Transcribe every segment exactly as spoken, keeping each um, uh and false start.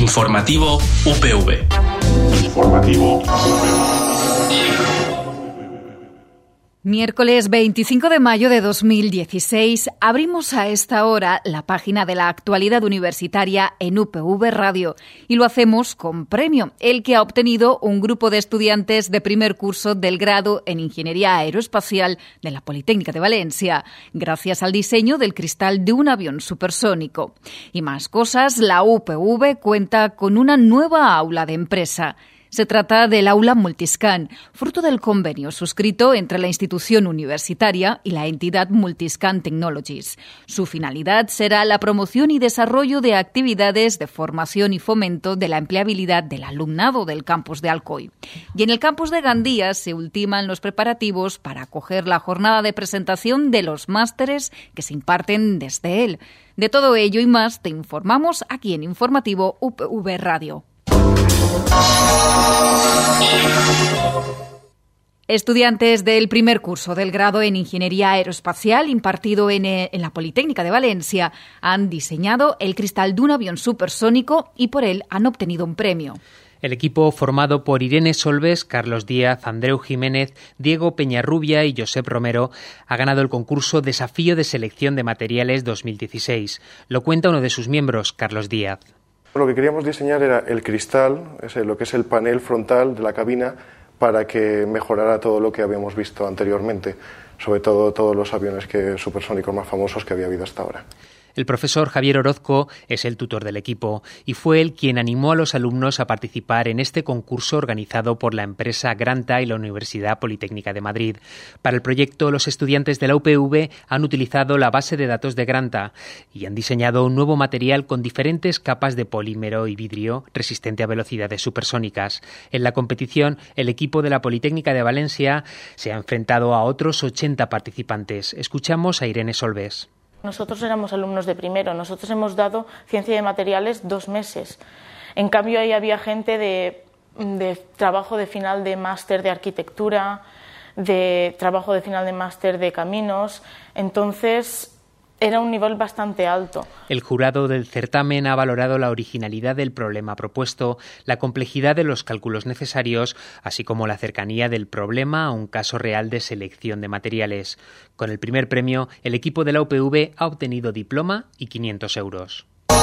Informativo U P V. Informativo U P V. Miércoles veinticinco de mayo de dos mil dieciséis abrimos a esta hora la página de la actualidad universitaria en U P V Radio y lo hacemos con premio, el que ha obtenido un grupo de estudiantes de primer curso del grado en Ingeniería Aeroespacial de la Politécnica de Valencia, gracias al diseño del cristal de un avión supersónico. Y más cosas, la U P V cuenta con una nueva aula de empresa. Se trata del aula Multiscan, fruto del convenio suscrito entre la institución universitaria y la entidad Multiscan Technologies. Su finalidad será la promoción y desarrollo de actividades de formación y fomento de la empleabilidad del alumnado del campus de Alcoy. Y en el campus de Gandía se ultiman los preparativos para acoger la jornada de presentación de los másteres que se imparten desde él. De todo ello y más te informamos aquí en Informativo U P V Radio. Estudiantes del primer curso del grado en Ingeniería Aeroespacial impartido en, en la Politécnica de Valencia han diseñado el cristal de un avión supersónico y por él han obtenido un premio. El equipo, formado por Irene Solves, Carlos Díaz, Andreu Jiménez, Diego Peñarrubia y Josep Romero, ha ganado el concurso Desafío de Selección de Materiales dos mil dieciséis. Lo cuenta uno de sus miembros, Carlos Díaz. Lo que queríamos diseñar era el cristal, ese, lo que es el panel frontal de la cabina, para que mejorara todo lo que habíamos visto anteriormente, sobre todo todos los aviones que, supersónicos más famosos que había habido hasta ahora. El profesor Javier Orozco es el tutor del equipo y fue él quien animó a los alumnos a participar en este concurso organizado por la empresa Granta y la Universidad Politécnica de Madrid. Para el proyecto, los estudiantes de la U P V han utilizado la base de datos de Granta y han diseñado un nuevo material con diferentes capas de polímero y vidrio resistente a velocidades supersónicas. En la competición, el equipo de la Politécnica de Valencia se ha enfrentado a otros ochenta participantes. Escuchamos a Irene Solves. Nosotros éramos alumnos de primero, nosotros hemos dado ciencia de materiales dos meses. En cambio, ahí había gente de, de trabajo de final de máster de arquitectura, de trabajo de final de máster de caminos, entonces era un nivel bastante alto. El jurado del certamen ha valorado la originalidad del problema propuesto, la complejidad de los cálculos necesarios, así como la cercanía del problema a un caso real de selección de materiales. Con el primer premio, el equipo de la U P V ha obtenido diploma y quinientos euros.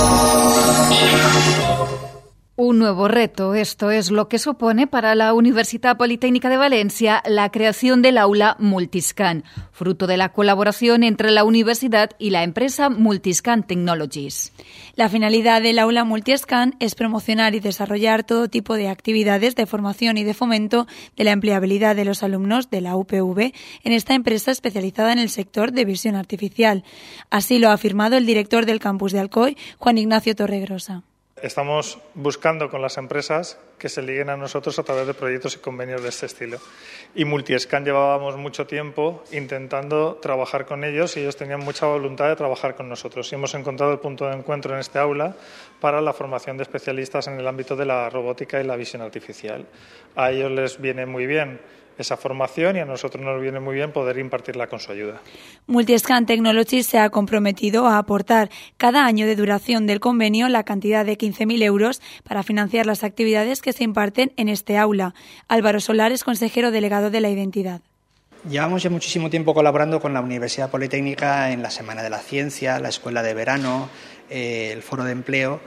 Un nuevo reto, esto es lo que supone para la Universidad Politécnica de Valencia la creación del aula Multiscan, fruto de la colaboración entre la universidad y la empresa Multiscan Technologies. La finalidad del aula Multiscan es promocionar y desarrollar todo tipo de actividades de formación y de fomento de la empleabilidad de los alumnos de la U P V en esta empresa especializada en el sector de visión artificial. Así lo ha afirmado el director del campus de Alcoy, Juan Ignacio Torregrosa. Estamos buscando con las empresas que se liguen a nosotros a través de proyectos y convenios de este estilo. Y Multiscan llevábamos mucho tiempo intentando trabajar con ellos y ellos tenían mucha voluntad de trabajar con nosotros. Y hemos encontrado el punto de encuentro en este aula para la formación de especialistas en el ámbito de la robótica y la visión artificial. A ellos les viene muy bien esa formación y a nosotros nos viene muy bien poder impartirla con su ayuda. Multiscan Technologies se ha comprometido a aportar cada año de duración del convenio la cantidad de quince mil euros para financiar las actividades que se imparten en este aula. Álvaro Solar es consejero delegado de la identidad. Llevamos ya muchísimo tiempo colaborando con la Universidad Politécnica en la Semana de la Ciencia, la Escuela de Verano, eh, el Foro de Empleo.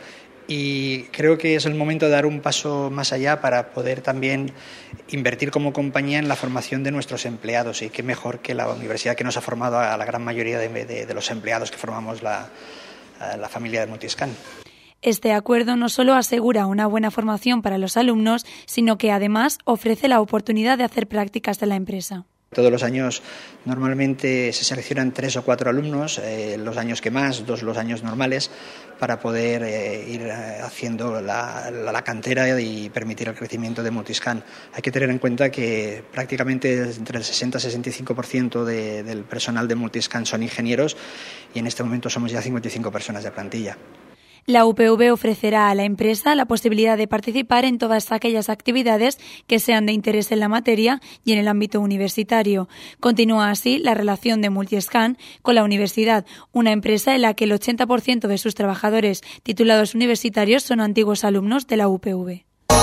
Y creo que es el momento de dar un paso más allá para poder también invertir como compañía en la formación de nuestros empleados. Y qué mejor que la universidad que nos ha formado a la gran mayoría de, de, de los empleados que formamos la, la familia de Multiscan. Este acuerdo no solo asegura una buena formación para los alumnos, sino que además ofrece la oportunidad de hacer prácticas en la empresa. Todos los años normalmente se seleccionan tres o cuatro alumnos, eh, los años que más, dos los años normales, para poder eh, ir haciendo la, la, la cantera y permitir el crecimiento de Multiscan. Hay que tener en cuenta que prácticamente entre el sesenta y sesenta y cinco por ciento de, del personal de Multiscan son ingenieros y en este momento somos ya cincuenta y cinco personas de plantilla. La U P V ofrecerá a la empresa la posibilidad de participar en todas aquellas actividades que sean de interés en la materia y en el ámbito universitario. Continúa así la relación de Multiscan con la universidad, una empresa en la que el ochenta por ciento de sus trabajadores titulados universitarios son antiguos alumnos de la U P V.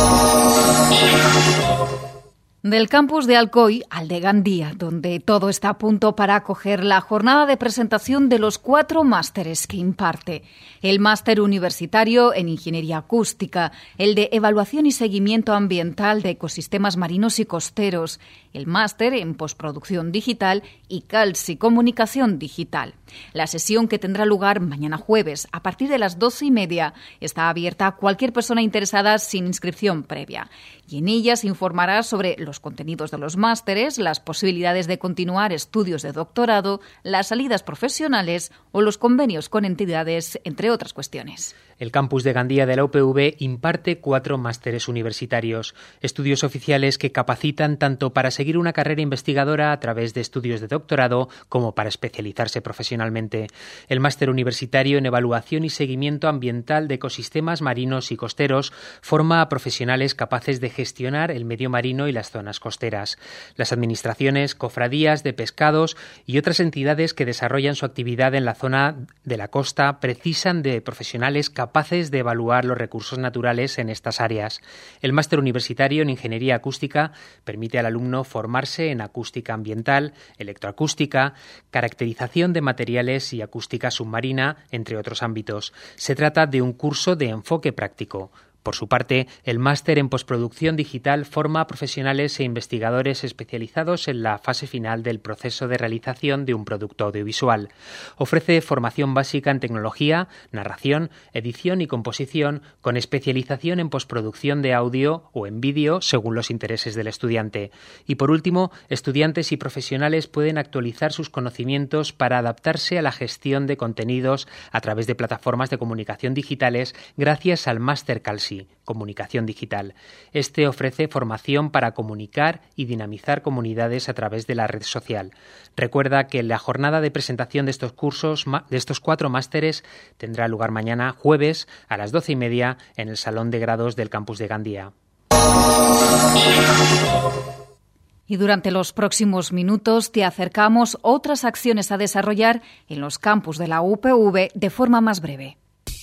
Del campus de Alcoy al de Gandía, donde todo está a punto para acoger la jornada de presentación de los cuatro másteres que imparte. El máster universitario en Ingeniería Acústica, el de Evaluación y Seguimiento Ambiental de Ecosistemas Marinos y Costeros, el máster en Postproducción Digital y Calci Comunicación Digital. La sesión, que tendrá lugar mañana jueves a partir de las doce y media, está abierta a cualquier persona interesada sin inscripción previa. Y en ella se informará sobre los contenidos de los másteres, las posibilidades de continuar estudios de doctorado, las salidas profesionales o los convenios con entidades, entre otras cuestiones. El campus de Gandía de la U P V imparte cuatro másteres universitarios, estudios oficiales que capacitan tanto para seguir una carrera investigadora a través de estudios de doctorado como para especializarse profesionalmente. El máster universitario en Evaluación y Seguimiento Ambiental de Ecosistemas Marinos y Costeros forma a profesionales capaces de gestionar el medio marino y las zonas costeras. Las administraciones, cofradías de pescados y otras entidades que desarrollan su actividad en la zona de la costa precisan de profesionales capaces capaces de evaluar los recursos naturales en estas áreas. El máster universitario en Ingeniería Acústica permite al alumno formarse en acústica ambiental, electroacústica, caracterización de materiales y acústica submarina, entre otros ámbitos. Se trata de un curso de enfoque práctico. Por su parte, el máster en Postproducción Digital forma a profesionales e investigadores especializados en la fase final del proceso de realización de un producto audiovisual. Ofrece formación básica en tecnología, narración, edición y composición, con especialización en postproducción de audio o en vídeo, según los intereses del estudiante. Y por último, estudiantes y profesionales pueden actualizar sus conocimientos para adaptarse a la gestión de contenidos a través de plataformas de comunicación digitales gracias al máster Calci Comunicación Digital. Este ofrece formación para comunicar y dinamizar comunidades a través de la red social. Recuerda que la jornada de presentación de estos cursos, de estos cuatro másteres, tendrá lugar mañana jueves a las doce y media en el Salón de Grados del campus de Gandía. Y durante los próximos minutos te acercamos otras acciones a desarrollar en los campus de la U P V de forma más breve.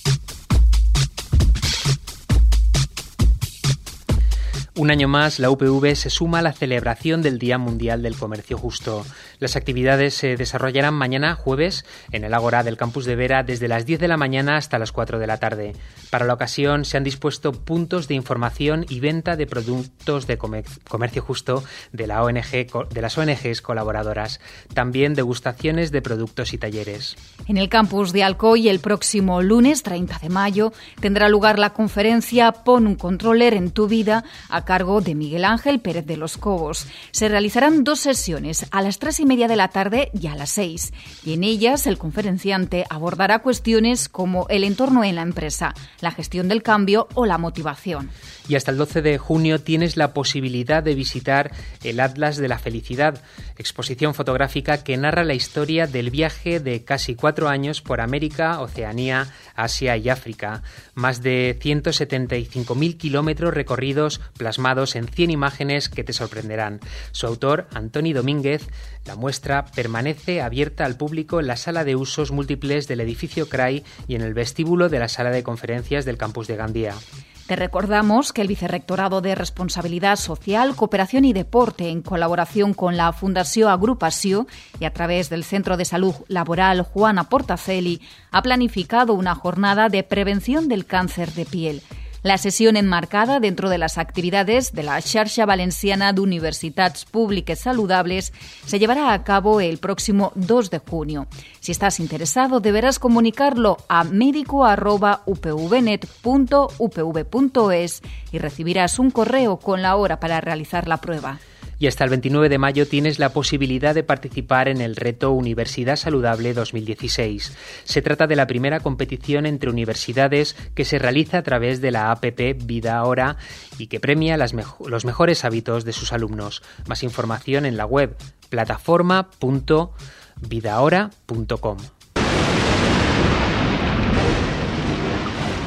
Un año más, la U P V se suma a la celebración del Día Mundial del Comercio Justo. Las actividades se desarrollarán mañana, jueves, en el Ágora del campus de Vera desde las diez de la mañana hasta las cuatro de la tarde. Para la ocasión se han dispuesto puntos de información y venta de productos de comercio justo de, la O N G, de las O N Ges colaboradoras. También degustaciones de productos y talleres. En el campus de Alcoy, el próximo lunes treinta de mayo, tendrá lugar la conferencia Pon un controller en tu vida, a cargo de Miguel Ángel Pérez de los Cobos. Se realizarán dos sesiones, a las tres y media de la tarde y a las seis, y en ellas el conferenciante abordará cuestiones como el entorno en la empresa, la gestión del cambio o la motivación. Y hasta el doce de junio tienes la posibilidad de visitar el Atlas de la Felicidad, exposición fotográfica que narra la historia del viaje de casi cuatro años por América, Oceanía, Asia y África. Más de ciento setenta y cinco mil kilómetros recorridos plasmados en cien imágenes que te sorprenderán. Su autor, Antoni Domínguez, la muestra permanece abierta al público en la sala de usos múltiples del edificio C R A I y en el vestíbulo de la sala de conferencias del campus de Gandía. Te recordamos que el Vicerrectorado de Responsabilidad Social, Cooperación y Deporte, en colaboración con la Fundació Agrupació y a través del Centro de Salud Laboral Juana Portaceli, ha planificado una jornada de prevención del cáncer de piel. La sessió enmarcada dentro de las actividades de la Xarxa Valenciana d'Universitats Públiques Saludables se llevará a cabo el próximo dos de junio. Si estás interesado, deberás comunicarlo a médico arroba u p v net punto u p v punto es y recibirás un correo con la hora para realizar la prueba. Y hasta el veintinueve de mayo tienes la posibilidad de participar en el reto Universidad Saludable dos mil dieciséis. Se trata de la primera competición entre universidades que se realiza a través de la app Vida Ahora y que premia las mejo- los mejores hábitos de sus alumnos. Más información en la web plataforma punto vida ahora punto com.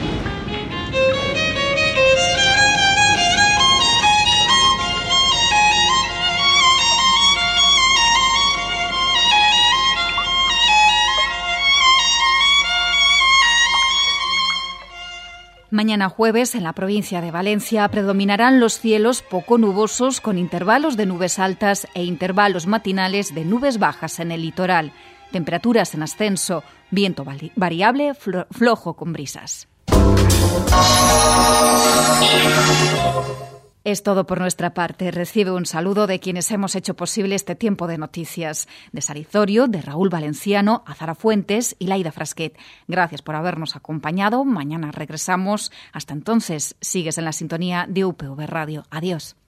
Mañana jueves, en la provincia de Valencia, predominarán los cielos poco nubosos con intervalos de nubes altas e intervalos matinales de nubes bajas en el litoral. Temperaturas en ascenso, viento variable, flojo con brisas. Es todo por nuestra parte. Recibe un saludo de quienes hemos hecho posible este tiempo de noticias. De Sarizorio, de Raúl Valenciano, Azara Fuentes y Laida Frasquet. Gracias por habernos acompañado. Mañana regresamos. Hasta entonces, sigues en la sintonía de U P V Radio. Adiós.